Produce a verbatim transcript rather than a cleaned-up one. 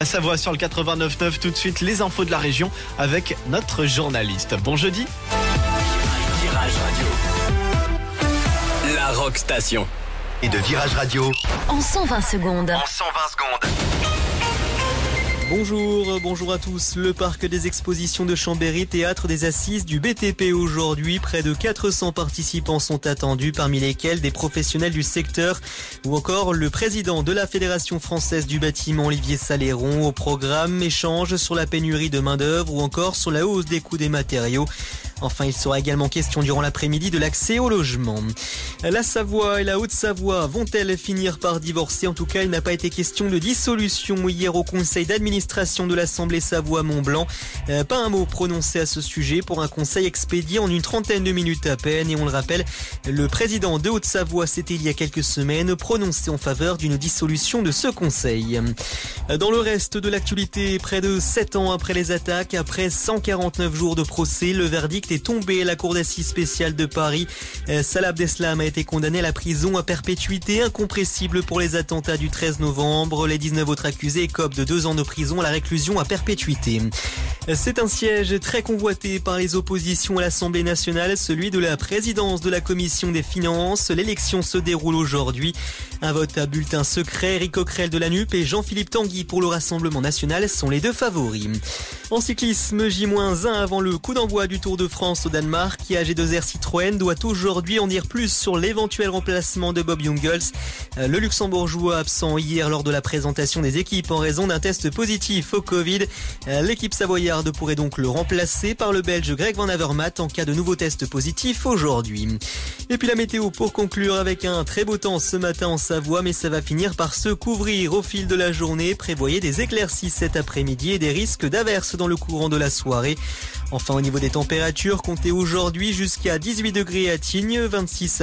À Savoie sur le quatre-vingt-neuf neuf, tout de suite les infos de la région avec notre journaliste. Bon jeudi. Virage Radio. La Rock Station. Et de Virage Radio. En cent vingt secondes. En cent vingt secondes. Bonjour, bonjour à tous. Le parc des expositions de Chambéry, théâtre des assises du B T P aujourd'hui. Près de quatre cents participants sont attendus, parmi lesquels des professionnels du secteur ou encore le président de la Fédération française du bâtiment, Olivier Saléron. Au programme, échange sur la pénurie de main-d'œuvre ou encore sur la hausse des coûts des matériaux. Enfin, il sera également question durant l'après-midi de l'accès au logement. La Savoie et la Haute-Savoie vont-elles finir par divorcer? En tout cas, il n'a pas été question de dissolution hier au conseil d'administration de l'Assemblée Savoie-Mont-Blanc. Euh, pas un mot prononcé à ce sujet pour un conseil expédié en une trentaine de minutes à peine. Et on le rappelle, le président de Haute-Savoie s'était il y a quelques semaines prononcé en faveur d'une dissolution de ce conseil. Dans le reste de l'actualité, près de sept ans après les attaques, après cent quarante-neuf jours de procès, le verdict est tombé à la cour d'assises spéciale de Paris. Salah Abdeslam a été condamné à la prison à perpétuité incompressible pour les attentats du treize novembre. Les dix-neuf autres accusés écopent de deux ans de prison à la réclusion à perpétuité. C'est un siège très convoité par les oppositions à l'Assemblée nationale, celui de la présidence de la Commission des finances. L'élection se déroule aujourd'hui. Un vote à bulletin secret. Éric Coquerel de la N U P et Jean-Philippe Tanguy pour le Rassemblement national sont les deux favoris. En cyclisme, J moins un avant le coup d'envoi du Tour de France au Danemark. A G deux R Citroën doit aujourd'hui en dire plus sur l'éventuel remplacement de Bob Jungels. Le luxembourgeois absent hier lors de la présentation des équipes en raison d'un test positif au Covid. L'équipe savoyarde pourrait donc le remplacer par le Belge Greg Van Avermaet en cas de nouveau test positif aujourd'hui. Et puis la météo pour conclure avec un très beau temps ce matin en Savoie, mais ça va finir par se couvrir au fil de la journée. Prévoyez des éclaircies cet après-midi et des risques d'averses dans le courant de la soirée. Enfin, au niveau des températures, comptez aujourd'hui jusqu'à dix-huit degrés à Tignes, vingt-six à